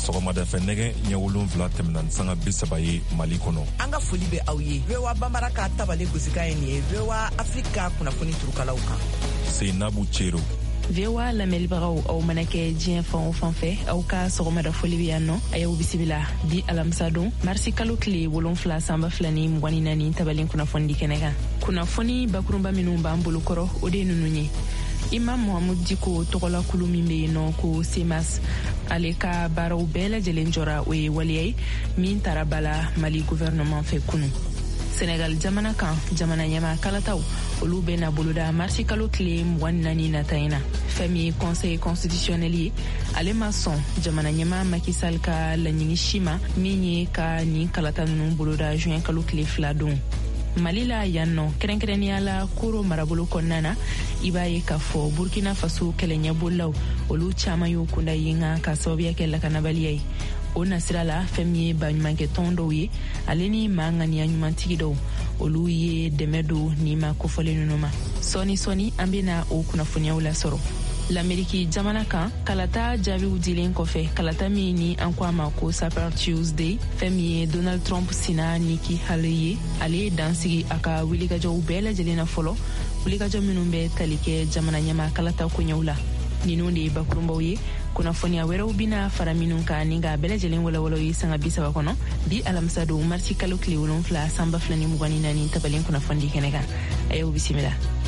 sɔgɔmada fɛ nɛgɛ ɲɛ 7 tɛmɛna sanga 30 ye Mali kɔnɔ. An ka foli bɛ aw ye. VOA Bambara ka tabale gosika ye nin ye. VOA Afrika kunnafoni turukalaw kan. Seinabu Cero. VOA lamɛnbagaw aw mana kɛ diɲɛ fan o fan fɛ aw ka sɔgɔmada foli bɛ yan nɔ a y'aw bisimila bi alamisa don marisi kalo tile 7 sanba 2024 tabalen kunnafoni di kɛnɛ kan. Kunnafoni bakurunba minnu b'an bolo kɔrɔ o de ninnu ye. Imam Mohamud Diko tɔgɔla kulu min bɛ yen nɔ ko Semas ale ka baaraw bɛɛ lajɛlen jɔra o ye waleya ye min taara bala Mali gouvernement fɛ kunu. Senegal jamana kan jamana ɲɛma kalataw olu bɛna boloda marisi kalo tile 24 nata in na. Fɛn min ye conseil constitutionnel ye ale ma sɔn jamana ɲɛma Macky Sall ka laɲini si ma min ye ka nin kalata ninnu boloda juin kalo tile 2 don. Mali la yan nɔ kɛrɛnkɛrɛnnenya la Koro marabolo kɔnɔna na i b'a ye k'a fɔ Burkina Faso kɛlɛɲɛbolaw olu caman y'u kunda yen kan ka sababuya kɛ lakanabaliya ye. O nasira la fɛn min ye baɲumankɛ tɔn dɔw ye ale ni maa ŋaniya ɲumantigi dɔw olu ye dɛmɛ don ni ma kofɔlen ninnu ma. Sɔni an bɛna o kunnafoniyaw lasɔrɔ. L'Amérique jamana kan kalata jaabiw dilen kɔfɛ kalata min ni an ko a ma ko Super Tuesday fɛn min ye Donald Trump sina Nikki Haley ye ale ye dansigi a ka wulikajɔw bɛɛ lajɛlen na fɔlɔ wulikajɔ minnu bɛ tali kɛ jamana ɲɛma kalata koɲɛw la. Ninnu de ye bakurunbaw ye kunnafoniya wɛrɛw bina fara minnu kan ni ka bɛɛ lajɛlen walawalaw ye sanga 30 kɔnɔ bi alamisa don marisi kalo tile 7 sanba 2024 tabalen kunnafoni di kɛnɛ kan a y'aw bisimila.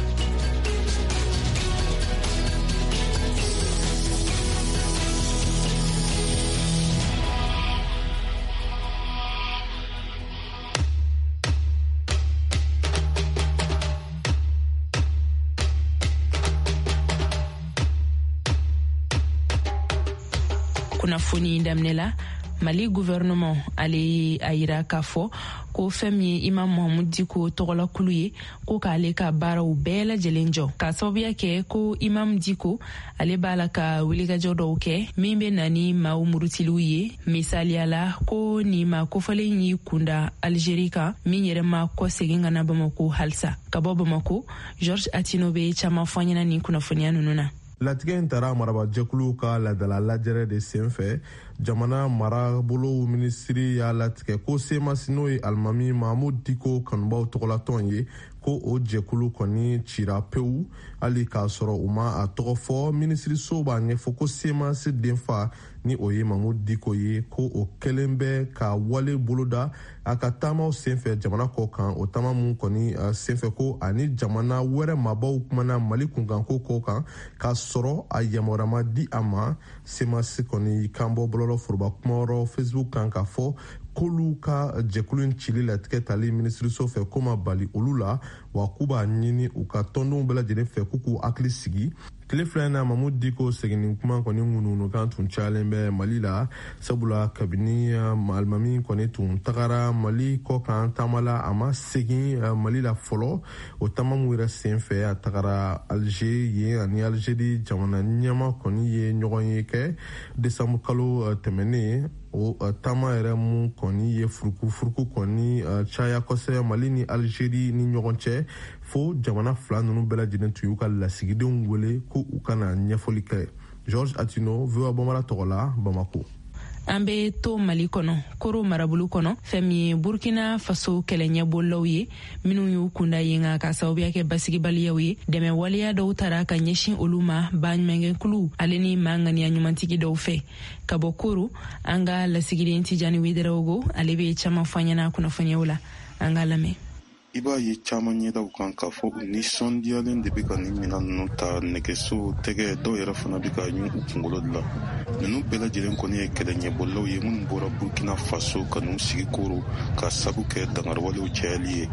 Kunnafoni daminɛ la Mali gouvernement ale a yira k'a fɔ ko fɛn min ye Imam Mohamud Diko tɔgɔla kulu ye ko k'ale ka baaraw bɛɛ lajɛlen jɔ ka sababuya kɛ ko Imam Diko ale b'a la ka wulikajɔ dɔw kɛ min bɛ na ni maaw murutiliw ye misaliya la ko ni ma kofɔlen y'i kunda Algérie kan min yɛrɛ ma kɔsegin ka na Bamako halisa ka bɔ Bamako Georges Atino bɛ caman fɔ ɲɛna ni kunnafoniya ninnu na. Latigɛ in taara marabajɛkulu ka ladala lajɛrɛ de senfɛ jamana marabolo minisiri y'a latigɛ ko Semas n'o ye alimami Mahamud Diko kanubaw tɔgɔlatɔn ye ko o jɛkulu kɔni cira pewu hali k'a sɔrɔ u ma a tɔgɔ fɔ minisiriso b'a ɲɛfɔ ko Semas denfa ni o ye Mahamud Diko ye ko o kɛlen bɛ ka wale boloda a ka taamaw senfɛ jamana kɔ kan o taama mun kɔni senfɛ ko ani jamana wɛrɛ maabaw kumana Mali kunkanko kɔ kan k'a sɔrɔ a yamaruya ma di a ma. Semas kɔni kan bɔ bɔlɔlɔ foroba kumayɔrɔ Facebook kan k'a fɔ k'olu ka jɛkulu in cili latigɛ tali minisiriso fɛ ko ma bali olu la wa k'u b'a ɲini u ka tɔndenw bɛɛ lajɛlen fɛ k'u hakili sigi. Tile fila in na Mahamud Diko seginni kuma kɔni ŋunuŋunukan tun cayalen bɛ Mali la sabula kabini alimami kɔni tun tagara Mali kɔ kan taama la a ma segin Mali la fɔlɔ o taama min yɛrɛ senfɛ a tagara Alger yen ani Algérie jamana ɲɛma kɔni ye ɲɔgɔn ye kɛ desanburu kalo tɛmɛnen o taama yɛrɛ mun kɔni ye furuku kɔni caya kosɛbɛ Mali ni Algérie ni ɲɔgɔn cɛ fo jamana fila ninnu bɛɛ lajɛlen tun y'u ka lasigidenw wele ko u kana ɲɛfɔli kɛ. Georges Atino, VOA Bambara tɔgɔla, Bamako. An bɛ to Mali kɔnɔ Koro marabolo kɔnɔ fɛn min ye Burkina Faso kɛlɛɲɛbolaw ye minnu y'u kunda yen kan ka sababuya kɛ basigibaliyaw ye dɛmɛ waleya dɔw taara ka ɲɛsin olu ma baɲumankɛkulu ale ni maa ŋaniya ɲumantigi dɔw fɛ ka bɔ Koro an ka lasigiden Tijani Wederawogo ale bɛ caman fɔ an ɲɛna kunnafoniyaw la an ka lamɛn. I b'a ye caman ɲɛdaw kan k'a fɔ u nisɔndiyalen de bɛ ka nin mina ninnu ta nɛgɛso tɛgɛ dɔw yɛrɛ fana bɛ ka ɲun u kunkolo de la. Ninnu bɛɛ lajɛlen kɔni ye kɛlɛ ɲɛbɔlaw ye minnu bɔra Burkina Faso ka n'u sigi Koro ka sabu kɛ dangariwalew cayali ye.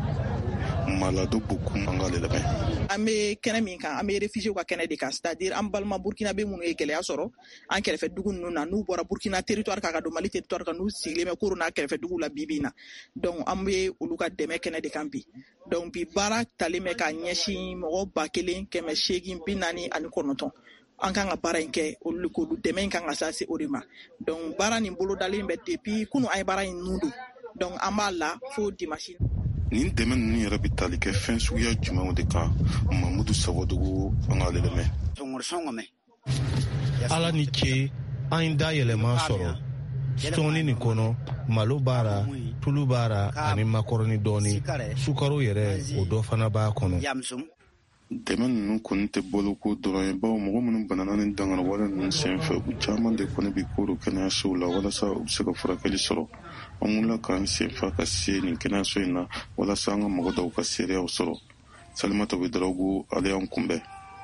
Malado beaucoup an ka lamɛn. An bɛ kɛnɛ min kan an bɛ réfugiés ka kɛnɛ de kan c'est-à-dire an balima Burkina bɛ minnu ye gɛlɛya sɔrɔ an kɛrɛfɛ dugu ninnu na n'u bɔra Burkina territoire kan ka don Mali territoire kan n'u sigilen bɛ Koro n'a kɛrɛfɛ dugu la bi na donc an bɛ olu ka dɛmɛ kɛnɛ de kan bi donc bi baara talen bɛ ka ɲɛsin mɔgɔ 1849 an kan ka baara in kɛ olu k'olu dɛmɛ in kan ka se o de ma donc baara nin bolodalen bɛ depuis kunu an ye baara in nun don donc an b'a la fo dimanche. Nin dɛmɛ ninnu yɛrɛ bɛ tali kɛ fɛn suguya jumɛnw de kan Mamudu Sagodogo an ka lamɛn. Ala ni ce an da yɛlɛma sɔrɔ stoni ni kono malo bara tulu bara ani makoroni doni sukaro yɛrɛ o dɔ fana b'a kɔnɔ. dɛmɛ ninnu kɔni tɛ bolo ko dɔrɔn ye bawo mɔgɔ minnu banana ni dangana wale ninnu senfɛ u caman de kɔni bi koro kɛnɛyasow la walasa u bɛ se ka furakɛli sɔrɔ. an wulila k'an senfa ka se nin kɛnɛyaso in na walasa an ka mɔgɔ dɔw ka seereyaw sɔrɔ. Salimata Wederawogo ale y'an kunbɛn.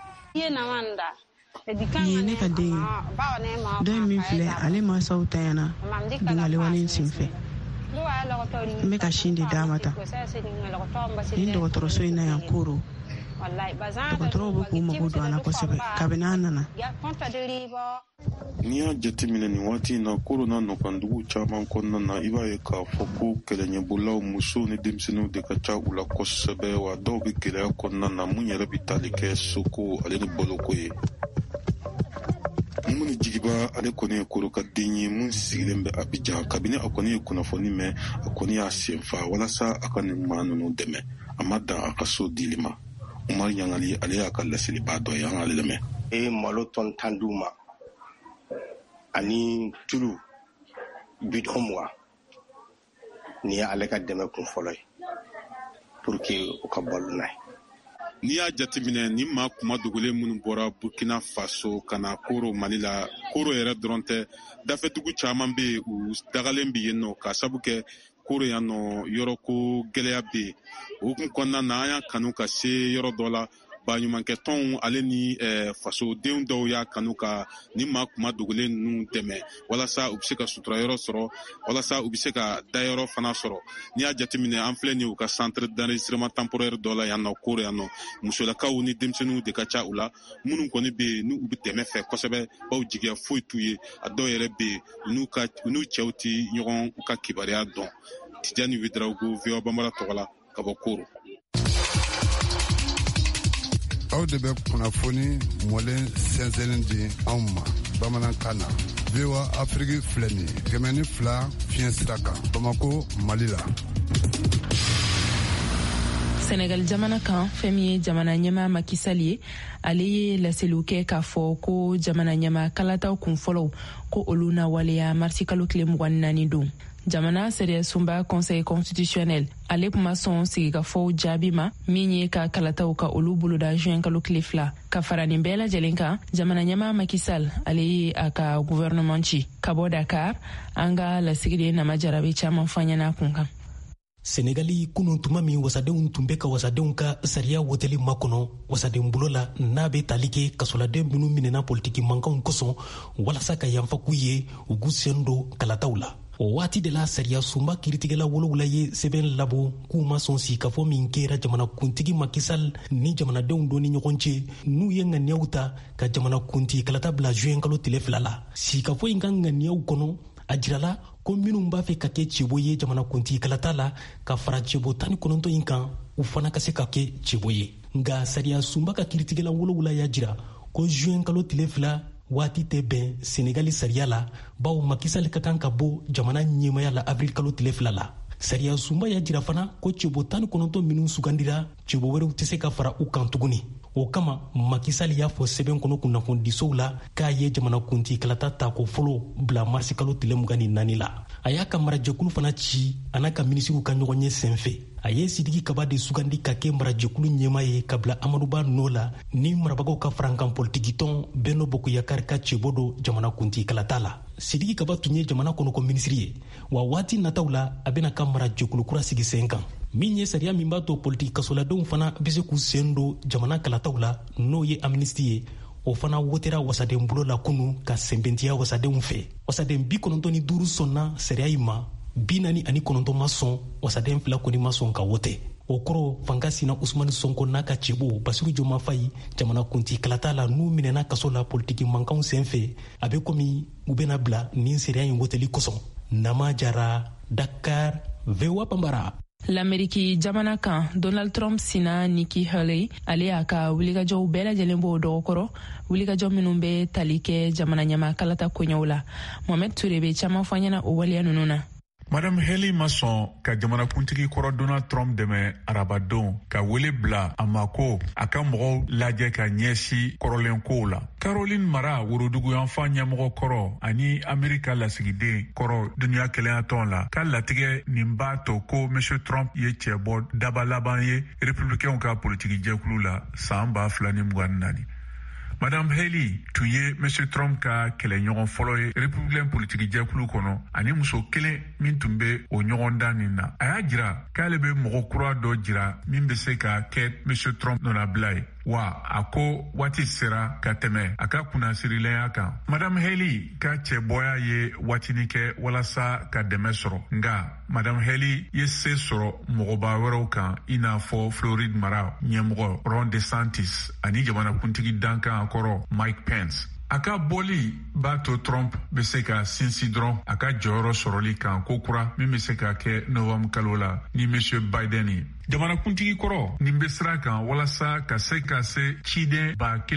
Nin ye ne ka den ye. Dɔ min filɛ ale mansaw tanyana dungale wale senfɛ. N bɛ ka sin de d'a ma tan. Nin dɔgɔtɔrɔso in na yan Koro. Dɔgɔtɔrɔw bɛ k'u mago don an na kosɛbɛ kabini an nana. N'i y'a jateminɛ nin waati in na Koro n'a nɔkandugu caman kɔnɔna na i b'a ye k'a fɔ ko kɛlɛɲɛbolaw musow ni denmisɛnninw de ka ca u la kosɛbɛ wa dɔw bɛ gɛlɛya kɔnɔna na mun yɛrɛ bɛ tali kɛ soko ale ni boloko ye. Mun jigiba ale kɔni ye Koro ka den ye mun sigilen bɛ Abidjan kabini a kɔni ye kunnafoni mɛn a kɔni y'a senfa walasa a ka nin maa ninnu dɛmɛ a ma dan a ka so dili ma. Umar Yangali ale y'a ka laseliba dɔ ye an k'ale lamɛn. Malo tɔn 10 d'u ma ani tulu bidon 20 ni ye ale ka dɛmɛ kun fɔlɔ ye pour que u ka balo n'a ye. N'i y'a jateminɛ ni maa kuma dogolen minnu bɔra Burkina Faso ka na Koro Mali la Koro yɛrɛ dɔrɔn tɛ dafɛdugu caman bɛ yen u dagalen bɛ yen nɔ ka sabu kɛ Koro yan nɔ yɔrɔ ko gɛlɛya bɛ yen o kun kɔnɔna na an y'a kanu ka se yɔrɔ dɔ la baɲumankɛ tɔnw ale ni fasodenw dɔw y'a kanu ka ni maa kuma dogolen ninnu dɛmɛ walasa u bɛ se ka sutura yɔrɔ sɔrɔ walasa u bɛ se ka dayɔrɔ fana sɔrɔ. N'i y'a jateminɛ an filɛ nin u ka centre d'enregistrement temporaire dɔ la yan nɔ Koro yan nɔ musolakaw ni denmisɛnninw de ka ca u la minnu kɔni bɛ yen n'u bɛ dɛmɛ fɛ kosɛbɛ baw jigiya foyi t'u ye a dɔw yɛrɛ bɛ yen u n'u cɛw tɛ ɲɔgɔn ka kibaruya dɔn. Tijani Wederawogo VOA Bambara tɔgɔ la ka bɔ Koro. Aw de bɛ kunnafoni mɔlen sɛnsɛnnin di anw ma bamanankan na. VOA Afrique filɛ nin ye 102 fiɲɛ sira kan Bamako Mali la. Senegal jamana kan fɛn min ye jamana ɲɛmaa Macky Sall ye ale ye laseliw kɛ k'a fɔ ko jamana ɲɛmaa kalataw kun fɔlɔw ko olu na waleya marisi kalo tile 24 don. Jamana sariya sunba conseil constitutionnel ale kuma sɔn sigikafɔw jaabi ma min ye ka kalataw ka olu boloda juin kalo tile 2 ka fara nin bɛɛ lajɛlen kan jamana ɲɛmaa Macky Sall ale ye a ka gouvernement ci ka bɔ Dakar an ka lasigiden nama jarabe caman fanyana kun kan. Senegali kunun tuma min wasadenw tun bɛ ka wasadenw ka sariya woteli makɔnɔ wasaden bolo la n'a bɛ tali kɛ kasoladen minnu minɛna politiki mankanw kosɔn walasa ka yanfa k'u ye u k'u sen don kalataw la. O waati de la sariya sunba kiritigɛla 7 ye sɛbɛn labɔ k'u ma sɔn sigikafɔ min kɛra jamanakuntigi Macky Sall ni jamanadenw dɔ ni ɲɔgɔn cɛ n'u ye ŋaniyaw ta ka jamanakuntigi kalata bila juin kalo tile 2 la. Sigikafɔ in ka ŋaniyaw kɔnɔ a jirala ko minnu b'a fɛ ka kɛ cɛbo ye jamanakuntigi kalata la ka fara cɛbo 19 in kan u fana ka se ka kɛ cɛbo ye. Nka sariya sunba ka kiritigɛla 7 y'a jira ko juin kalo tile 2 waati tɛ bɛn Senegali sariya la bawo Macky Sall ka kan ka bɔ jamana ɲɛmaya la avril kalo tile 2 la. Sariya sunba y'a jira fana ko cɛbo 19 minnu sugandira cɛbo wɛrɛw tɛ se ka fara u kan tuguni. O kama Macky Sall y'a fɔ sɛbɛn kɔnɔ kunnafonidisow la k'a ye jamanakuntigi kalata ta ko fɔlɔ bila marisi kalo tile 24 la. A y'a ka marajɛkulu fana ci a n'a ka minisiriw ka ɲɔgɔn ye senfɛ. A ye Sidiki Kaba de sugandi ka kɛ marajɛkulu ɲɛma ye ka bila Amadou Ba nɔ la ni marabagaw ka farankan politiki tɔn Benno Bokk Yakaari ka cɛbo do jamanakuntigi kalata la. Sidiki Kaba tun ye jamana kɔnɔko minisiri ye wa waati nataw la a bɛna ka marajɛkulu kura sigi sen kan min ye sariya min b'a to politiki kasoladenw fana bɛ se k'u sen don jamana kalataw la n'o ye amnistie ye. O fana wotera wasaden bolo la kunu ka sɛnbɛntiya wasadenw fɛ. Wasaden 95 sɔnna sariya in ma 49 ma sɔn wasaden 2 kɔni ma sɔn ka wote. O kɔrɔ fanga sina Usmani Sonko n'a ka cɛbo Basiru Joma Fayi jamanakuntigi kalata la n'u minɛna kaso la politiki mankanw senfɛ a bɛ komi u bɛna bila nin sariya in woteli kosɔn. Nama Jara, Dakar, VOA Bambara. L'Amérique jamana kan Donald Trump sina Nikki Haley ale y'a ka wulikajɔw bɛɛ lajɛlen b'o dɔgɔkɔrɔ wulikajɔ minnu bɛ tali kɛ jamana ɲɛmaa kalata koɲɛw la. Mohamed Touré bɛ caman fɔ ɲɛna o waleya ninnu na. Madame Haley ma sɔn ka jamanakuntigi kɔrɔ Donald Trump dɛmɛ arabadenw ka wele bila a ma ko a ka mɔgɔw lajɛ ka ɲɛsi kɔrɔlen kow la. Caroline Mara woroduguyanfan ɲɛmɔgɔ kɔrɔ ani Amerika lasigiden kɔrɔ duniya kelenya tɔn la ka latigɛ nin b'a to ko M. Trump ye cɛ bɔ daba laban ye républicainw ka politiki jɛkulu la san 2024. Madame Haley tun ye M. Trump ka kɛlɛɲɔgɔn fɔlɔ ye républicain politiki jɛkulu kɔnɔ ani muso kelen min tun bɛ o ɲɔgɔn dan nin na. A y'a jira k'ale bɛ mɔgɔ kura dɔ jira min bɛ se ka kɛ M. Trump nɔnabila ye. Wa a ko waati sera ka tɛmɛ a ka kunnasirilenya kan. Madame Haley ka cɛbɔya ye waatini kɛ walasa ka dɛmɛ sɔrɔ. Nga Madame Haley ye se sɔrɔ mɔgɔba wɛrɛw kan i n'a fɔ Floride mara ɲɛmɔgɔ Ron DeSantis ani jamanakuntigi dankan kɔrɔ Mike Pence. A ka bɔli b'a to Trump bɛ se ka sinsin dɔrɔn a ka jɔyɔrɔ sɔrɔli kan ko kura min bɛ se ka kɛ Novembre kalo la ni M. Biden ye. Jamanakuntigi kɔrɔ nin bɛ sira kan walasa ka se ciden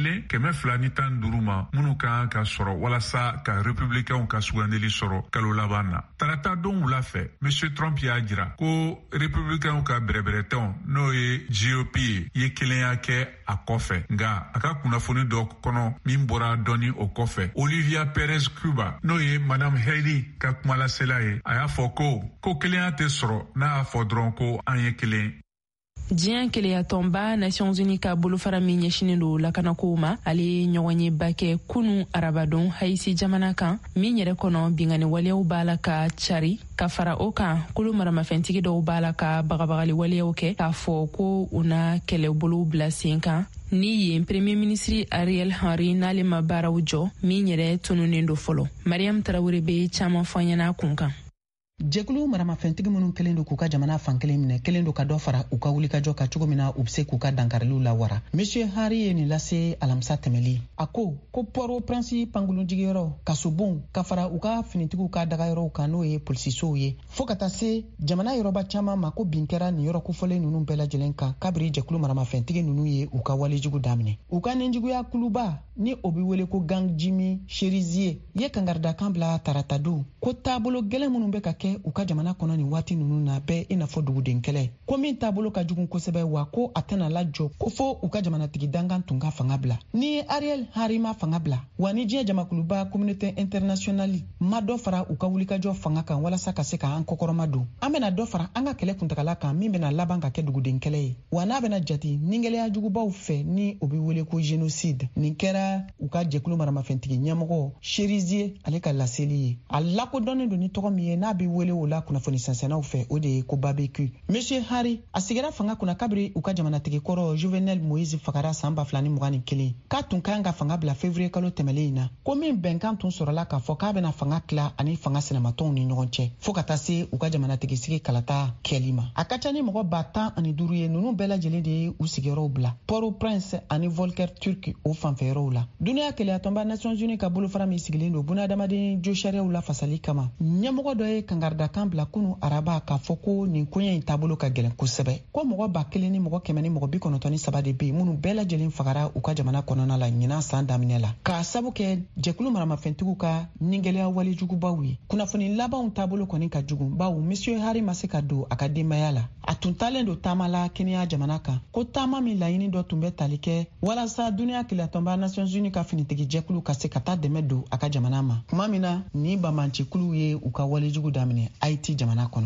1215 ma minnu kan ka sɔrɔ walasa ka républicainw ka sugandeli sɔrɔ kalo laban na. Tarata don wula fɛ M. Trump y'a jira ko républicainw ka bɛrɛbɛrɛtɔn n'o ye GOP ye kelenya kɛ a kɔfɛ. Nga a ka kunnafoni dɔ kɔnɔ min bɔra dɔɔni o kɔfɛ. Olivia Perez Cuba n'o ye Madame Haley ka kumalasela ye a y'a fɔ ko kelenya tɛ sɔrɔ n'a y'a fɔ dɔrɔn ko an ye kelen. Diɲɛ keleya tɔnba Nations Unies ka bolofara min ɲɛsinen don lakanakow ma ale ye ɲɔgɔn ye ba kɛ kunu arabadon Haïti jamana kan min yɛrɛ kɔnɔ bingani waleyaw b'a la ka cari ka fara o kan kolo maramafɛntigi dɔw b'a la ka bagabagali waleyaw kɛ k'a fɔ ko u na kɛlɛbolow bila sen kan ni yen Premier Ministre Ariel Henry n'ale ma baaraw jɔ min yɛrɛ tununen do fɔlɔ. Mariam Traoré be caman fɔ ɲɛna kun kan. Jɛkulu maramafɛntigi minnu kelen do k'u ka jamana fankelen minɛ kelen do ka dɔ fara u ka wulikajɔ ka cogo min na u bɛ se k'u ka dankariliw lawara. Monsieur Henry ye nin lase alamisa tɛmɛli. A ko Port-au-Prince pankolonjigiyɔrɔ kasobon ka fara u ka finitigiw ka dagayɔrɔw kan n'o ye polisisow ye fo ka taa se jamana yɔrɔba caman ma ko bin kɛra nin yɔrɔ kofɔlen ninnu bɛɛ lajɛlen kan kabiri jɛkulu maramafɛntigi ninnu ye u ka walejugu daminɛ. U ka ninjuguya kuluba ni o bɛ wele ko gang Jimmy Cherizier ye kangaridakan bila taratadu ko taabolo gɛlɛn minnu bɛ ka kɛ u ka jamana kɔnɔ nin waati ninnu na bɛɛ i n'a fɔ duguden kɛlɛ ko min taabolo ka jugu kosɛbɛ wa ko a tɛna lajɔ ko fo u ka jamanatigi dangan tun ka fanga bila. Ni Ariel Henry ma fanga bila wa ni diɲɛ jamakuluba communauté internationale ma dɔ fara u ka wulikajɔ fanga kan walasa ka se ka an kɔkɔrɔma don an bɛna dɔ fara an ka kɛlɛ kuntagala kan min bɛna laban ka kɛ duguden kɛlɛ ye wa n'a bɛna jate ningɛlɛya jugubaw fɛ ni o bɛ wele ko génocide nin kɛra u ka jɛkulu maramafɛntigi ɲɛmɔgɔ Cherizier ale ka laseli ye a lakodɔnnen don ni tɔgɔ min ye n'a bɛ wele o la kunnafoni sansɛnnaw fɛ o de ye ko Babeku. Monsieur Henry a sigira fanga kunna kabiri u ka jamanatigi kɔrɔ Jovenel Moïse fagara san 2021 k'a tun kan ka fanga bila février kalo tɛmɛlen in na ko min bɛnkan tun sɔrɔla k'a fɔ k'a bɛna fanga tila ani fanga sɛnɛmatɔnw ni ɲɔgɔn cɛ fo ka taa se u ka jamanatigi sigi kalata kɛli ma. A ka ca ni mɔgɔ 115 ye ninnu bɛɛ lajɛlen de ye u sigiyɔrɔw bila Port-au-Prince ani Volker Turk o fanfɛyɔrɔw la. Duniya kɛlɛyatɔnba Nations Unies ka bolofara min sigilen don bunadamaden jo sariyaw la fasali kama ɲɛmɔgɔ dɔ ye kangaridakan bila kunu araba k'a fɔ ko nin koɲɛ in taabolo ka gɛlɛn kosɛbɛ ko mɔgɔ 1000 ni mɔgɔ 100 ni mɔgɔ 93 de bɛ yen minnu bɛɛ lajɛlen fagara u ka jamana kɔnɔna la ɲinan san daminɛ la k'a sabu kɛ jɛkulu maramafɛntigiw ka ningɛlɛya walejugubaw ye. Kunnafoni labanw taabolo kɔni ka jugu bawo Monsieur Henry ma se ka don a ka denbaya la a tun talen don taama la kɛnɛya jamana kan ko taama min laɲini dɔ tun bɛ tali kɛ walasa duniya kɛlɛyatɔnba Nations Unies ka finitigi jɛkulu ka se ka taa dɛmɛ don a ka jamana ma tuma min na ni bamancikuluw ye u ka walejugu daminɛ Haïti jamana kɔnɔ.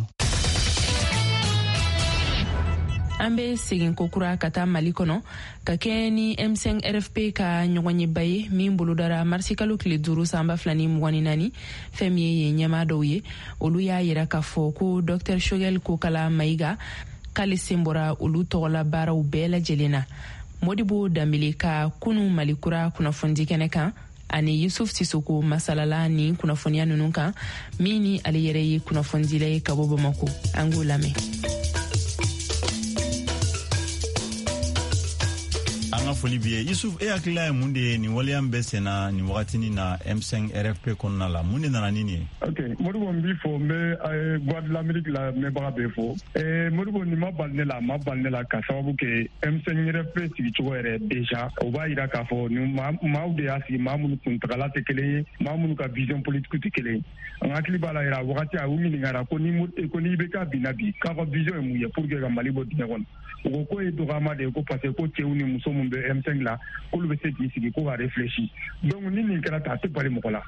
An bɛ segin kokura ka taa Mali kɔnɔ ka kɛ ni M5 RFP ka ɲɔgɔn ye ba ye min bolodara marisi kalo tile 5 san 2024 fɛn min ye ɲɛmaa dɔw ye olu y'a yira k'a fɔ ko Dr Shogel Kokala Mayiga k'ale sen bɔra olu tɔgɔla baaraw bɛɛ lajɛlen na. Modibo Dambele ka kunu Mali kura kunnafoni kɛnɛ kan ani Yusuf Sisoko masalala ni kunnafoniya ninnu kan min ni ale yɛrɛ ye kunnafonidila ye ka bɔ Bamako. An k'o lamɛn. An ka foli bi ye Yusuf e hakilila ye mun de ye nin waleya bɛ senna nin wagatini na M5 RFP kɔnɔna la mun de nana nin ye Modibo n b'i fɔ n bɛ Voix de l'Amérique la mɛnbaga bɛɛ fɔ Modibo nin ma bali ne la ka sababu kɛ M5 RFP sigicogo yɛrɛ déjà o b'a yira k'a fɔ maaw de y'a sigi maa minnu kuntagala tɛ kelen ye maa minnu ka vision politique tɛ kelen ye an hakili b'a la yɛrɛ a wagati a y'u ɲininkara ko n'i bɛ ka binna bi k'a ka vision ye mun ye pour que ka Mali bɔ dingɛ kɔnɔ u ko k'o ye dɔgɔyama de ye ko parce que ko cɛw ni muso min bɛ M5 la k'olu bɛ se k'i sigi ko ka réfléchir donc ni nin kɛra ta a tɛ bali mɔgɔ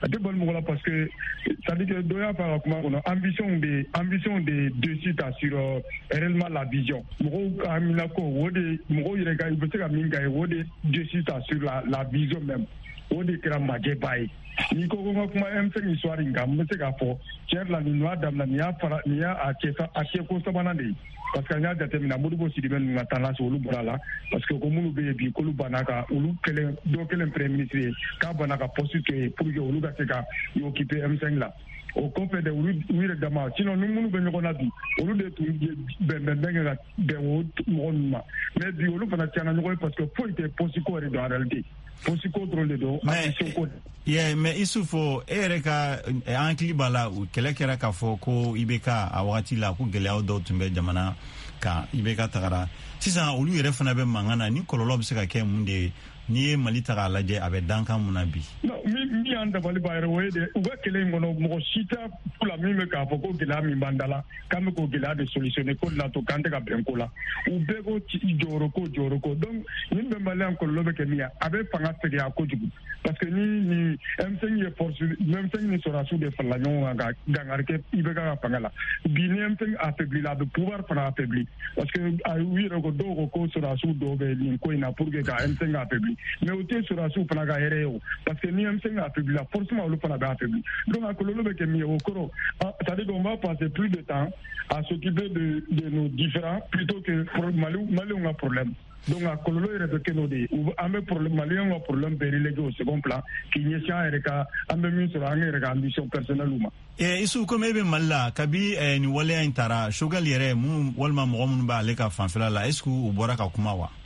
la parce que ça dit que dɔ y'a fɔ a ka kuma kɔnɔ ambition de dessus ta sur réellement la vision mɔgɔw ka hamina ko o de mɔgɔw yɛrɛ ka i bɛ se ka min k'a ye o de dessus ta sur la vision même o de kɛra majɛba ye n'i ko n ka kuma M5 histoire in kan n bɛ se k'a fɔ tiɲɛ la nin y'a daminɛ nin y'a kɛ ko sabanan de ye parce que an y'a jateminɛ Modibo Sidibé ninnu ka tendance olu bɔra la parce que ko minnu bɛ yen bi k'olu banna ka olu dɔ kelen premier ministre ye k'a banna ka poste to yen pour que olu ka se ka occuper M5 la o kɔfɛ de olu yɛrɛ dama sinon ni minnu bɛ ɲɔgɔn na bi olu de tun bɛn ka bɛn o mɔgɔ ninnu ma mais bi olu fana tiɲɛna ɲɔgɔn ye parce que foyi tɛ poste ko yɛrɛ don en réalité poste ko dɔrɔn de don ambition ko mais Isufo e yɛrɛ ka an hakili b'a la kɛlɛ kɛra k'a fɔ ko IBK a wagati la ko gɛlɛyaw dɔw tun bɛ jamana kan IBK tagara sisan olu yɛrɛ fana bɛ mankan na ni kɔlɔlɔ bɛ se ka kɛ mun de ye n'i ye Mali ta k'a lajɛ a bɛ dankan mun na bi min y'an dabali b'a yɛrɛ o ye de u bɛ kɛlɛ in kɔnɔ mɔgɔ si tɛ la min bɛ k'a fɔ ko gɛlɛya min b'an da la k'an bɛ k'o gɛlɛya de solutionner ko de la to k'an tɛ ka bɛn ko la u bɛɛ ko jɔyɔrɔ ko donc nin bɛnbaliya kɔlɔlɔ bɛ kɛ min ye a bɛ fanga fɛgɛya kojugu parce que ni M5 ye force M5 ni sɔrɔdasiw de farala ɲɔgɔn kan ka dankari kɛ IBK ka fanga la bi ni M5 affaibli la a bɛ pouvoir fana affaibli parce que u yɛrɛ ko dɔw ko ko sɔrɔdasiw dɔw bɛ nin ko in na pour que ka M5 affaibli mais o tɛ sɔrɔdasiw fana ka hɛrɛ ye o parce que ni M5 affaibli la forcément olu fana bɛ affaibli donc a kɔlɔlɔ bɛ kɛ min ye o kɔrɔ c'est-à-dire qu'on va passer plus de temps à s'occuper de nos différends plutôt que Maliens ka problème donc a kɔlɔlɔ yɛrɛ bɛ kɛ n'o de ye an bɛ Maliens ka problème bɛɛ relégué au second plan k'i ɲɛsin an yɛrɛ ka an bɛ min sɔrɔ an yɛrɛ ka ambition personnelle ma Isu comme e bɛ Mali la kabi ni waleya in taara Choguel yɛrɛ mun walima mɔgɔ minnu b'ale ka fanfɛla la est-ce que u bɔra ka kuma wa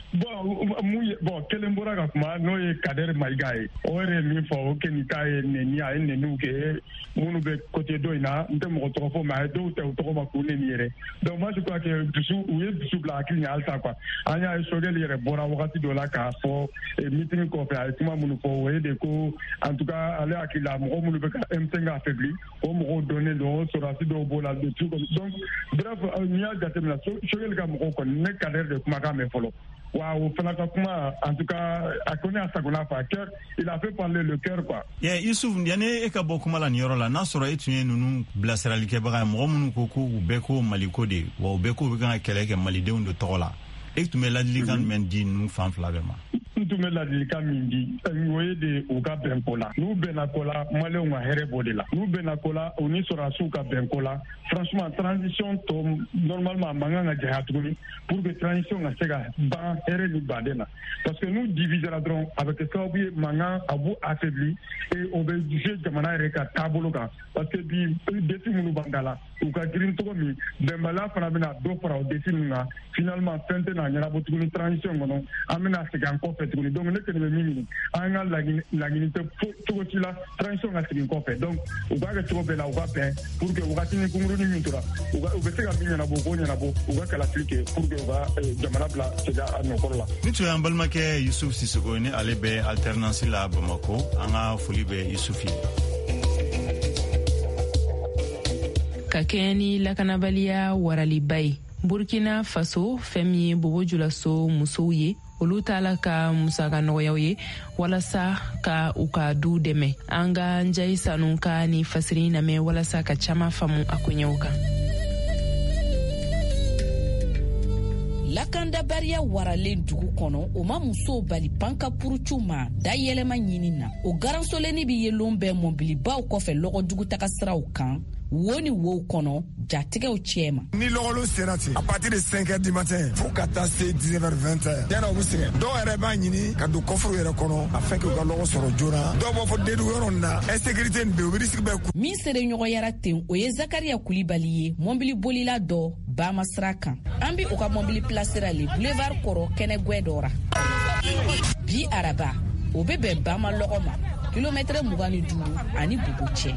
bon kelen bɔra ka kuma n'o ye Kader Maïga ye o yɛrɛ min fɔ o kɛ nin ta ye nɛni a ye nɛniw kɛ minnu bɛ côté dɔ in na n tɛ mɔgɔ tɔgɔ fɔ mais a ye dɔw tɛ u tɔgɔ ma k'u nɛni yɛrɛ donc moi je crois que u ye dusu bila hakili ɲɛ halisa quoi an y'a ye Choguel yɛrɛ bɔra wagati dɔ la k'a fɔ meeting kɔfɛ a ye kuma minnu fɔ o ye de ko en tout cas ale hakili la mɔgɔ minnu bɛ ka M5 affaibli o mɔgɔw dɔnnen don sɔrɔdasi dɔw b'o la de tout donc bref n'i y'a jateminɛ Choguel ka mɔgɔw kɔni ne Kader de kumakan mɛn fɔlɔ wa o fana ka kuma en tout cas a ko ne a sagona fa cœur il a fait parler le cœur quoi Yusuf yani e ka bɔ kuma la nin yɔrɔ la n'a sɔrɔ e tun ye ninnu bilasiralikɛbaga mɔgɔ minnu ko u bɛɛ ko Maliko de wa u bɛɛ ko u bɛ kan ka kɛlɛ kɛ malidenw de tɔgɔ la e tun bɛ ladilikan jumɛn di ninnu fan fila bɛɛ ma n tun bɛ ladilikan min di o ye de u ka bɛn ko la n'u bɛnna ko la Maliens ka hɛrɛ b'o de la n'u bɛnna ko la u ni sɔrɔdasiw ka bɛn ko la franchement transition tɔ normalement a man kan ka janya tuguni pour que transition ka se ka ban hɛrɛ ni baden na parce que n'u divisera dɔrɔn a bɛ kɛ sababu ye mankan a b'u affaibli et o bɛ jouer jamana yɛrɛ ka taabolo kan parce que bi défi minnu b'an da la u ka girin cogo min bɛnbaliya fana bɛna dɔ fara o défi ninnu kan finalement fɛn tɛ na ɲɛnabɔ tuguni transition kɔnɔ an bɛna segin an kɔfɛ tuguni donc ne kɔni bɛ min ɲini an ka laɲini tɛ cogo si la transition ka segin kɔfɛ donc u b'a kɛ cogo bɛɛ la u ka bɛn pour que wagati ni kunkurunin min tora u bɛ se ka min ɲɛnabɔ u k'o ɲɛnabɔ u ka kalafili kɛ pour que u ka jamana bila segin a nɔkɔrɔ la. Ni tun y'an balimakɛ Yusuf Sisoko ni ale bɛ alternance la Bamako an ka foli bɛ Yusuf ye. Ka kɛɲɛ ni lakanabaliya waraliba ye Burkina Faso fɛn min ye bobo julaso musow ye olu tala ka musaka nɔgɔyaw ye walasa ka u ka du dɛmɛ an ka Njayi Sanu ka ni fasiri namɛ walasa ka caman faamu a koɲɛw kan. Lakandabariya waralen dugu kɔnɔ o ma musow bali panka purucu ma da yɛlɛma ɲini na o garansoleni bi yelon bɛɛ mɔbilibaw kɔfɛ lɔgɔdugu taga siraw kan wo ni wo kɔnɔ jatigɛw cɛma ni lɔgɔlo sera ten à partir de 5h du matin fo ka taa se 19h 20h yana u bɛ sɛgɛn dɔw yɛrɛ b'a ɲini ka don kɔfuru yɛrɛ kɔnɔ afin que u ka lɔgɔ sɔrɔ joona dɔw b'a fɔ dedu yɔrɔ nin na insécurité nin bɛ u bɛ risque bɛɛ ku min sere ɲɔgɔnyara ten o ye Zakariya Kulibali ye mɔbili bolila dɔ Bama sira kan an bi u ka mɔbili placera le boulevard kɔrɔ kɛnɛ gwɛ dɔ ra bi araba o be bɛn bama lɔgɔ ma kilomɛtɛrɛ 25 ani Bobo cɛ.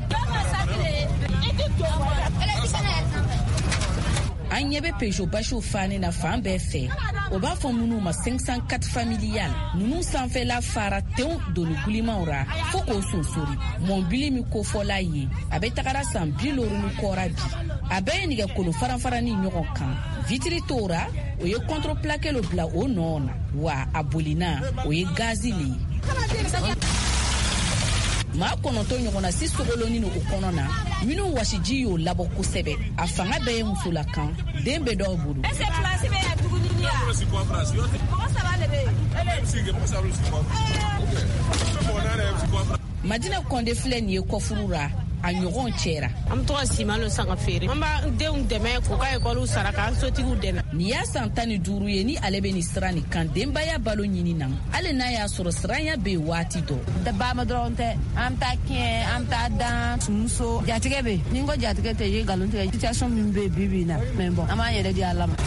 An ɲɛ bɛ Peugeot basiw fani na fan bɛɛ fɛ o b'a fɔ minnu ma 504 familial ninnu sanfɛla fara tenw doni gulimanw ra fo k'o sonsori mɔbili min kofɔla ye a bɛ tagara san 70 kɔra bi a bɛɛ ye nɛgɛ kolo faranfara ni ɲɔgɔn kan vitiri tora o ye contreplaqué lo bila o nɔ na wa a bolina o ye gazi le ye. Maa 9 ɲɔgɔn na si sogoloni ni o kɔnɔ na minnu wasiji y'o labɔ kosɛbɛ a fanga bɛɛ ye musolakan den bɛ dɔw bolo. Madina Konde filɛ nin ye kɔfuru ra a ɲɔgɔn cɛra. An to ka simalo san ka feere. An b'a denw dɛmɛ k'u ka ekɔliw sara k'an sotigiw dɛmɛ. Ni y'a san 15 ye ni ale bɛ nin sira nin kan denbaya balo ɲini na hali n'a y'a sɔrɔ siranya bɛ waati dɔ. Dabama dɔrɔn tɛ an ta kɛ an ta dan muso jatigɛ bɛ ni n ko jatigɛ tɛ ye nkalon tigɛ situation min bɛ bibi na mais bon an b'an yɛrɛ di Ala ma.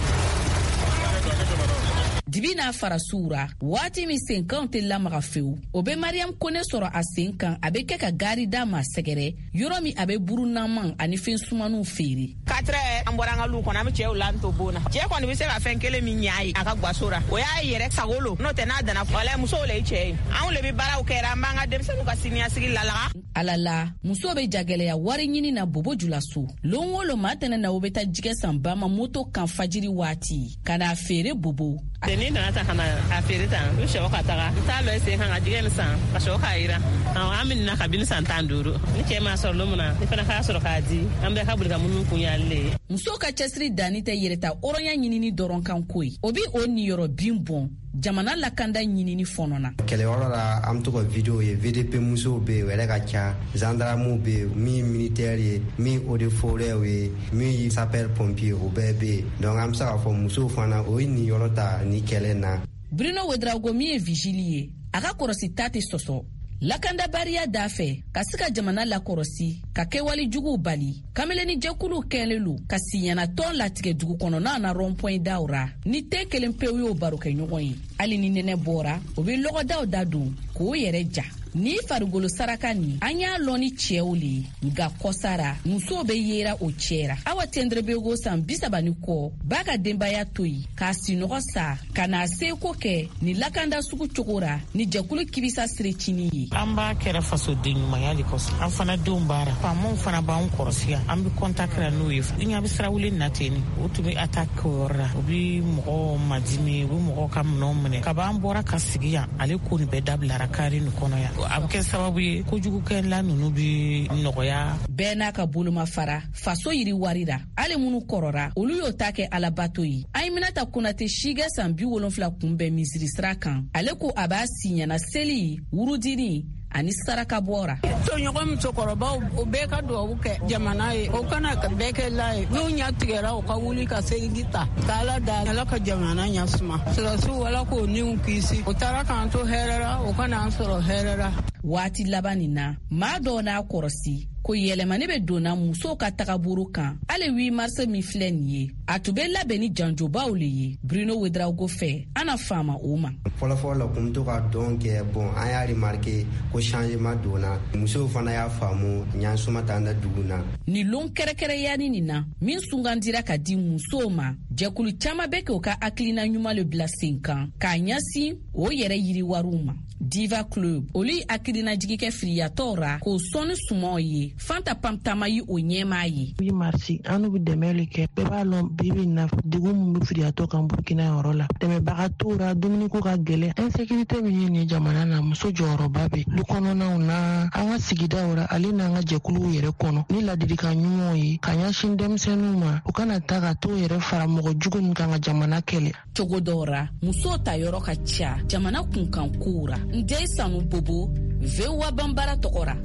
Dibi n'a fara suura waati min senkanw tɛ lamaga fewu o bɛ Mariam Kone sɔrɔ a sen kan a bɛ kɛ ka gari d'a ma sɛgɛrɛ yɔrɔ min a bɛ burunaman ani fɛn sumanuw feere. 4 heures an bɔra an ka lu kɔnɔ an bɛ cɛw la an to bon na cɛ kɔni bɛ se ka fɛn kelen min ɲa ye a ka gaso ra o y'a yɛrɛ sagolo n'o tɛ n'a danna wala musow le ye cɛ ye anw le bɛ baaraw kɛra an b'an ka denmisɛnninw ka siniɲɛsigi lalaga. Alala muso bɛ jagɛlɛya wari ɲini na Bobo Julaso lon o lon maa tɛnɛ na o bɛ taa jigɛ san ba ma moto kan fajiri waati ka n'a feere Bobo. Ni nana ta kana a feere tan u sɛw ka taga n t'a lɔ sen kan ka jigɛ ni san ka sɛw k'a yira an bɛ na kabini san 15 ni cɛ m'a sɔrɔ don min na ne fana k'a sɔrɔ k'a di an bɛɛ ka boli ka munun kun y'ale ye. Muso ka cɛsiri danni tɛ yɛrɛta hɔrɔnya ɲinini dɔrɔn kan ko ye o bi o niyɔrɔ bin bɔn jamana lakanda ɲinini fɔnɔ na. Kɛlɛyɔrɔ la an bɛ to ka video ye VDP musow bɛ yen o yɛrɛ ka ca gendarmew bɛ yen min militaire ye min eaux de forêt ye min sapeur pompier o bɛɛ bɛ yen donc an bɛ se k'a fɔ musow fana o ye niyɔrɔ ta ni kɛlɛ na. Bruno Wedraogo min ye vigile ye a ka kɔrɔsi ta tɛ sɔsɔ lakandabariya d'a fɛ ka se ka jamana lakɔrɔsi ka kɛwale juguw bali kameleni jɛkulu kɛlen lo ka siɲana tɔn latigɛ dugu kɔnɔna na rond-point daw ra ni tɛ kelen pewu y'o baro kɛ ɲɔgɔn ye hali ni nɛnɛ bɔra o bɛ lɔgɔdaw da don k'o yɛrɛ ja ni farigolo saraka ni an y'a lɔn ni cɛw le ye nka kɔsara musow bɛ yera o cɛra Awa Tendrebego san 30 kɔ b'a ka denbaya to yen k'a sinɔgɔ sa ka n'a seko kɛ ni lakanda sugu cogo ra ni jɛkulu kibisa serecini ye. An b'a kɛra fasoden ɲumanya de kɔsɔn an fana denw baara faamaw fana b'an kɔrɔsiya an bɛ kɔntakira n'o ye ni ɲa bɛ sirawuli nateni o tun bɛ attaque o yɔrɔ la o bɛ mɔgɔw madimi o bɛ mɔgɔw ka minɛnw minɛ kab'an bɔra ka sigi yan ale ko nin bɛɛ dabilara kari nin kɔnɔ yan a bɛ kɛ sababu ye kojugukɛla ninnu bi nɔgɔya. Bɛɛ n'a ka boloma fara faso yiriwarira hali minnu kɔrɔra olu y'o ta kɛ alabato ye Aminata Konate Shigɛ san 70 kunbɛn misiri sira kan ale ko a b'a siɲana seli wurudini ani saraka bɔra. Tɔɲɔgɔn musokɔrɔbaw o bɛɛ ka duwawu kɛ jamana ye o kana ka bɛɛ kɛ la ye n'u ɲɛ tigɛra o ka wuli ka seliji ta k'Ala da Ala ka jamana ɲɛsuma sɔrɔsiw wala k'o niw kisi o taara k'an to hɛrɛra o kana an sɔrɔ hɛrɛra. Waati laban nin na maa dɔw n'a kɔrɔsi ko yɛlɛmani bɛ donna musow ka tagaburu kan hali 8 mars min filɛ nin ye a tun bɛ labɛn ni janjobaw le ye Bruno Wedraogo fɛ an na faama o ma. Fɔlɔfɔlɔ la kun to ka dɔn kɛ bon an y'a remarqué ko changement donna musow fana y'a faamu ɲansuma t'an da dugu na. Ni lon kɛrɛkɛrɛyani nin na min sungandira ka di musow ma jɛkulu caman bɛ kɛ o ka hakilina ɲuman le bila sen kan k'a ɲɛsin o yɛrɛ yiriwariw ma. Diva Club olu ye hakilina jigikɛ firiyatɔw ra k'o sɔnni sumaw ye Fanta Pamtama yi o ɲɛmaa ye. 8 mars anu bɛ dɛmɛ le kɛ bɛɛ b'a lɔn bibi na dugu min bɛ firiyatɔ kan Burkina yɔrɔ la dɛmɛbaga t'u ra dumuni ko ka gɛlɛn insécurité min ye nin jamana na muso jɔyɔrɔba bɛ du kɔnɔnaw na an ka sigidaw ra ale n'an ka jɛkuluw yɛrɛ kɔnɔ ni ladilikan ɲumanw ye ka ɲɛsin denmisɛnninw ma u kana ta ka t'u yɛrɛ fara mɔgɔ jugu min kan ka jamana kɛlɛ. Cogo dɔw ra musow ta yɔrɔ ka ca jamana kunkan kow ra Ndeye Sanu Bobo VOA Bambara tɔgɔra.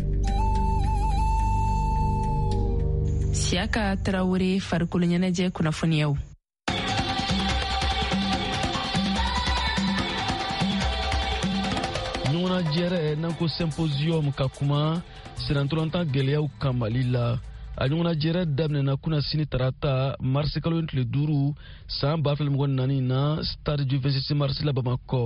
Siaka Traoré farikolo ɲɛnajɛ kunnafoniyaw. ɲɔgɔnna jɛrɛ n'an ko symposium ka kuma sirantɔlɔntan gɛlɛyaw kan Mali la a ɲɔgɔnna jɛrɛ daminɛna kuna sini tarata marisi kalo tile 5 san 2024 na stade du 26 mars la Bamakɔ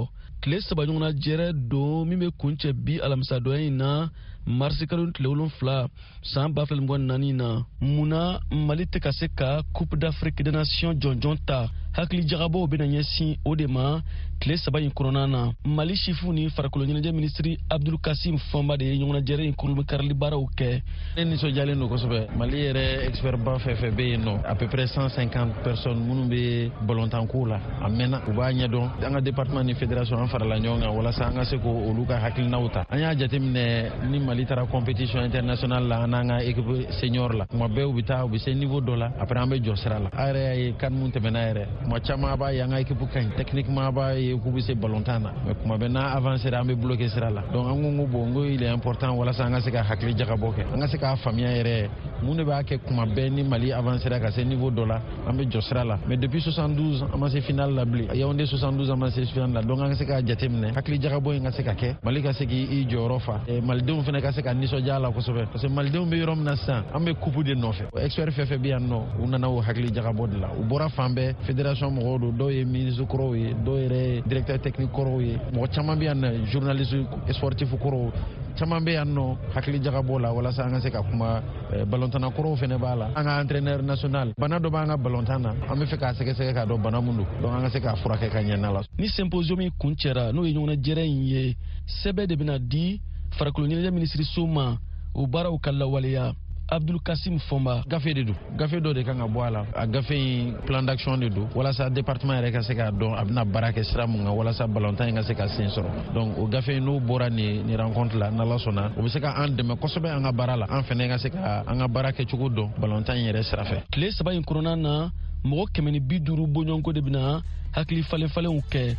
tile saba ɲɔgɔnna jɛrɛ don min bɛ kuncɛ bi alamisadonya in na marisi kalo tile 7 san 2024 na munna mali tɛ ka se ka coupe d'Afrique des nations jɔnjɔn ta hakili jagabɔw bɛna ɲɛsin o de ma tile saba in kɔnɔna na. mali sifu ni farikolo ɲɛnajɛ minisiri abdul kasim fɔnba de ye ɲɔgɔnna jɛrɛ in kurumi karili baaraw kɛ. ne nisɔndiyalen don kosɛbɛ. mali yɛrɛ expert ba fɛn fɛn bɛ yen nɔ à peu près 150 personnes minnu bɛ ballontan-ko la a mɛnna u b'a ɲɛdɔn. an ka département ni fédération an farala ɲɔgɔn kan walasa an ka se k'olu ka hakilinaw ta. an y'a jateminɛ ni mali taara compétition internationale la an n'an ka équipe senior la kuma bɛɛ u bɛ taa u bɛ se niveau dɔ la après an bɛ jɔ sira la. a yɛrɛ y'a ye kan mun tɛmɛna yɛrɛ kuma caman b'a ye an ka équipe ka ɲi techniquement b'a ye k'u bɛ se ballontan na mais kuma bɛɛ n'a avancé an bɛ bloqué sira la. donc an ko bon n ko il est important walasa an ka se ka hakili jagabɔ kɛ an ka se k'a faamuya yɛrɛ mun de b'a kɛ kuma bɛɛ ni mali avancé ka se niveau dɔ la an bɛ jɔ sira la. mais depuis 72 an ma se finale la bilen Yaoundé 72 an ma se finale la. donc an ka se k'a jateminɛ hakili jagabɔ in ka se ka kɛ mali ka se k'i jɔyɔrɔ fa malidenw fana ka se ka nisɔndiya la kosɛbɛ parce que malidenw bɛ yɔrɔ min na sisan an bɛ coupe de nɔfɛ. expert fɛn fɛn bɛ yan nɔ u nana o hakili jagabɔ de la u bɔra fan bɛɛ fédération mɔgɔw don dɔw ye ministre kɔrɔw ye dɔw yɛrɛ directeur technique kɔrɔw ye mɔgɔ caman bɛ yan nɔ journaliste sportif kɔrɔw caman bɛ yan nɔ hakili jagabɔ la walasa an ka se ka kuma ballontanna kɔrɔw fana b'a la. an ka entraîneur national bana dɔ b'an ka ballontan na an bɛ fɛ k'a sɛgɛsɛgɛ k'a dɔn bana mun don donc an ka se k'a furakɛ ka ɲɛ n'a la. ni symposium in kun cɛra n'o ye ɲɔgɔnna jɛrɛ in ye sɛbɛn de bɛna di farikolo ɲɛnajɛ minisiriso ma o baaraw ka lawaleya. abdul kasim fɔnba gafe de don gafe dɔ de kan ka bɔ a la a gafe in plan d'action de don walasa département yɛrɛ ka se k'a dɔn a bɛna baara kɛ sira mun kan walasa ballontan in ka se ka sen sɔrɔ. donc o gafe in n'o bɔra nin rencontre la n'ala sɔnna o bɛ se ka an dɛmɛ kosɛbɛ an ka baara la an fɛnɛ ka se ka an ka baara kɛcogo dɔn ballontan in yɛrɛ sira fɛ. tile saba in kɔnɔna na mɔgɔ 150 bɔɲɔgɔnko de bɛna hakili falenfalenw kɛ.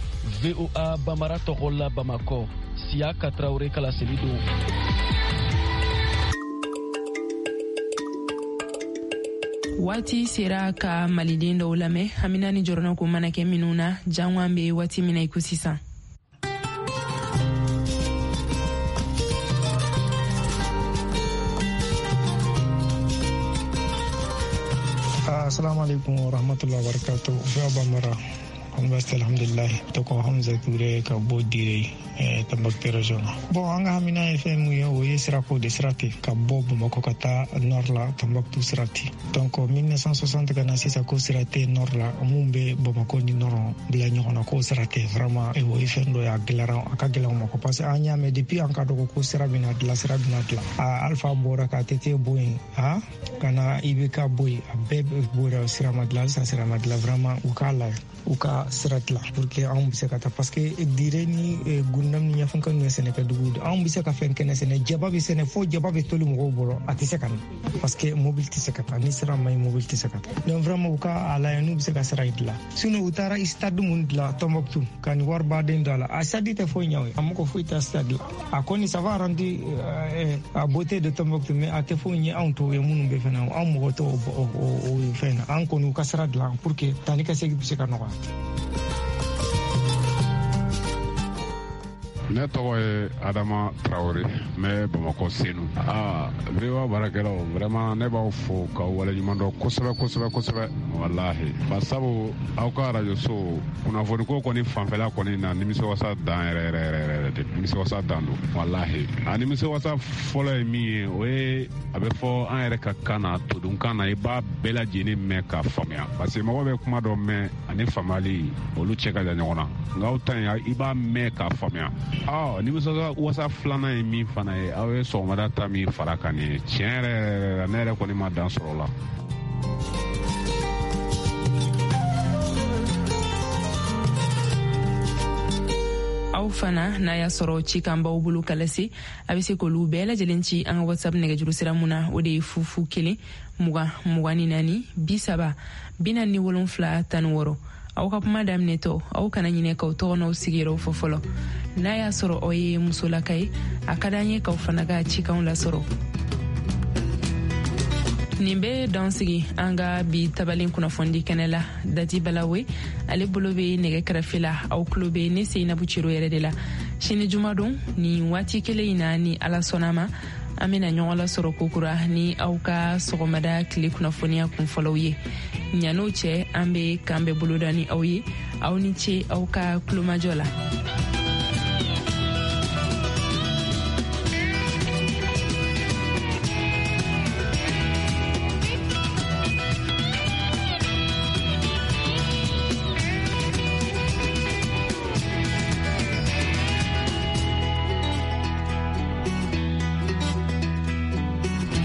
VOA Bambara tɔgɔ la Bamakɔ Siaka Traoré kala seli don. waati sera ka maliden dɔw lamɛn Amina ni jɔrɔna ko mana kɛ minnu na janwan bɛ waati min na i ko sisan. Assalamu alaikum wa rahmatullahi wa barakatuh. VOA Bambara Université alhamdulillah to ko Hamza Touré ka bo dire Tambakte region. Bon anga Hamina FM yo ye sira ko de sirati ka bo Bamako kata nord la Tambaktu sirati. Donc 1960 kana sisa ko sirati nord la mumbe Bamako ni nord bla nyona ko sirati vraiment e wo ifendo ya glaran aka glaran mako parce anya me depuis an ka do ko sirabina de la sirabina de la alpha bora ka tete boy ha kana ibeka boy abebe bora siramadla sa siramadla vraiment ukala uka siratla pour que on bisa kata parce que dire ni gundam ni yafan kan ne sene ka dugu on bisa ka fen ken sene jaba bi sene fo jaba bi tolu mo bolo atise kan parce que mobilité se kata ni sira may mobilité se kata donc vraiment uka ala yanu bisa ka siraitla sino utara stade mun la Tombouctou kan war ba den dala a sadite fo nyaw amko fo ita stade a koni ça va rendre a beauté de Tombouctou mais a te fo nyi on to e mun be fena on mo to o fena an konu ka siratla pour que tanika se bisa ka no. Ne tɔgɔ ye Adama Traoré mais Bamakɔ Senu. VOA baarakɛlaw vraiment ne b'aw fo k'aw waleɲuman dɔn kosɛbɛ walahi. Basabu aw ka radio so kunnafoniko kɔni fanfɛla kɔni na nimisiwasa dan yɛrɛ de nimisiwasa dan don walahi. A nimisiwasa fɔlɔ ye min ye o ye a bɛ fɔ an yɛrɛ ka kan na todunkan na i b'a bɛɛ lajɛlen mɛn k'a faamuya parce que mɔgɔ bɛ kuma dɔ mɛn ani faamuyali olu cɛ ka jan ɲɔgɔn na nka aw ta in i b'a mɛn k'a faamuya. nimisa wasa filanan ye min fana ye aw ye sɔgɔmada ta min fara kan ye tiɲɛ yɛrɛ ne yɛrɛ kɔni ma dan sɔrɔ la. aw fana n'a y'a sɔrɔ ci kan b'aw bolo ka lase a bɛ se k'olu bɛɛ lajɛlen ci an ka WhatsApp nɛgɛjuru sira mun na o de ye 00 20 24 30 47 16. aw ka kuma daminɛtɔ aw kana ɲinɛ k'aw tɔgɔ n'aw sigiyɔrɔw fɔ fɔlɔ n'a y'a sɔrɔ aw ye musolaka ye a ka d'an ye k'aw fana ka cikanw lasɔrɔ. nin bɛ dan sigi an ka bi tabalen kunnafoni kɛnɛ la Dati Balawe ale bolo bɛ nɛgɛ kɛrɛfɛ la aw tulo bɛ ne Seinabu Ciro yɛrɛ de la sini juma don ni waati kelen in na ni Ala sɔnna ma an bena ɲɔgɔn lasɔrɔ kokura ni aw ka sɔgɔmada tile kunnafoniya kun fɔlɔw ye. ɲan'o cɛ an be k'an bɛ boloda ni aw ye. Aw ni ce aw ka kulomajɔ la.